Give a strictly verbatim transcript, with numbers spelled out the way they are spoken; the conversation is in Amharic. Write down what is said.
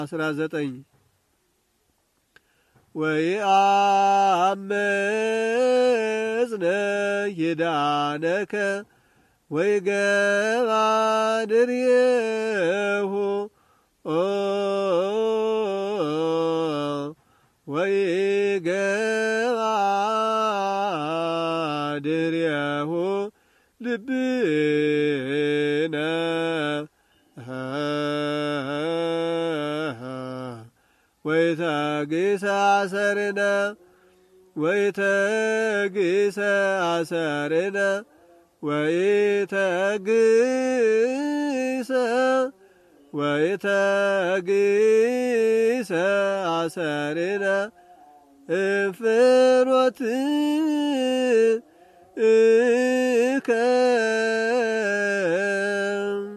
አስራ ዘጠኝ ወይአምጽነ ይዳነከ ወይገባድርየሁ ወይገባድርየሁ ልብነ ወይተግሰ አሰርነ ወይተግሰ አሰርነ ወይተግሰ ወይተግሰ አሰርነ እፍኖት እከ